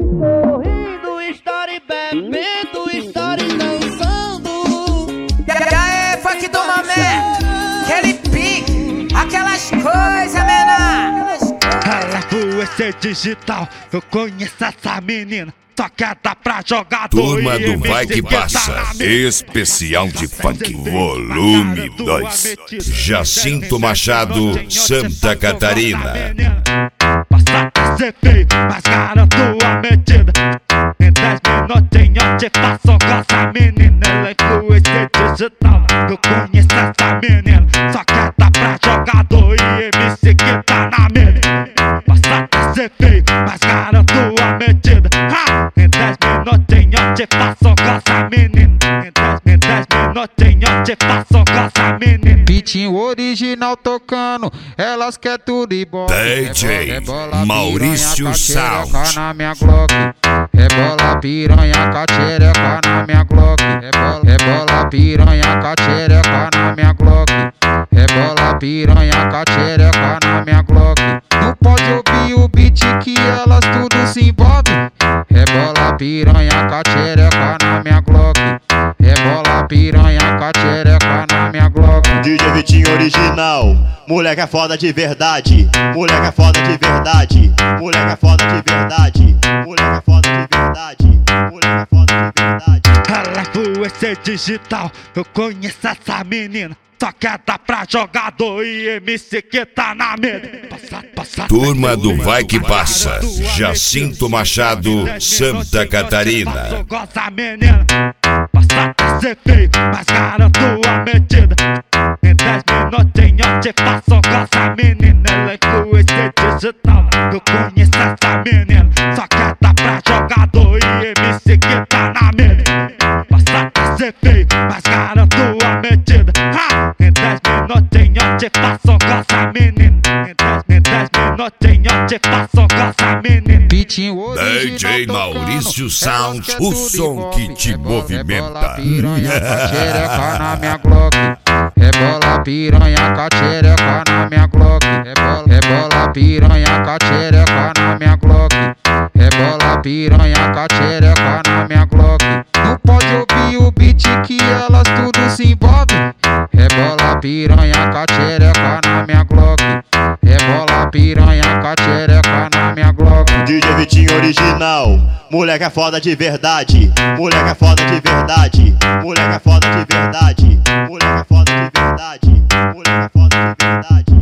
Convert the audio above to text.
sorrindo, estarem bebendo, estarem dançando. E aí, funk do momento, aquele pique, aquelas coisas, menor. Ela influência digital, eu conheço essa menina. Só que dá pra jogar Turma do Vai Que Passa, especial de funk, volume 2. Jacinto Machado, Santa Catarina. Passa a ser feio, mas garanto a medida. Em 10 minutinhos eu te faço com essa menina. Ela é influência digital, eu conheço essa menina. Só que dá pra jogador e MC que tá na mesa. Passa a ser feio, mas garanto a medida. Em 10 minutinhos eu te faço com essa menina. Em 10 minutinhos eu te faço com essa menina. Pitinho original tocando, elas quer tudo e bom. DJ Rebola, Maurício piranha, Sound. catereca na minha Glock. Rebola piranha, catereca na minha Glock. Rebola piranha, catereca na minha Glock. Rebola piranha, catereca na minha Glock. Não pode ouvir o beat que elas tudo se envolve. Rebola piranha, catereca na minha Glock. Rebola piranha, catereca na minha Glock. DJ Vitinho original, moleque é foda de verdade. Moleque é foda de verdade. Moleque é foda de verdade. Moleque é foda de verdade. Moleque é foda de verdade. Ela é influência digital, eu conheço essa menina. Só que dá pra jogador e MC que tá na mesa. Turma do Vai Que Passa, Jacinto Machado, Santa Catarina. Gosta menina, passa a ser feio, mas garanto a medida. Em 10 minutinhos eu te faço com essa menina. Ela é influência digital, eu conheço essa menina. Só que dá pra jogador e MC que tá na mesa. Passa a ser feio, mas garanto a medida. Em 10 minutinhos eu te faço com essa menina. Em 10 minutinhos eu te faço com essa menina. Pitinho original DJ Maurício Sound, o som que te movimenta. Piranha, catereca na minha Glock. Rebola piranha, catereca na minha Glock. Rebola piranha, catereca na minha Glock. Rebola piranha, catereca na minha Glock. Não pode ouvir o beat que elas tudo se envolve. Rebola piranha, catereca na minha Glock. Rebola piranha, catereca na minha Glock. DJ Vitinho original, moleque é foda de verdade. Moleque é foda de verdade. Moleque é foda de verdade. Moleque é foda de verdade. Moleque é foda de verdade.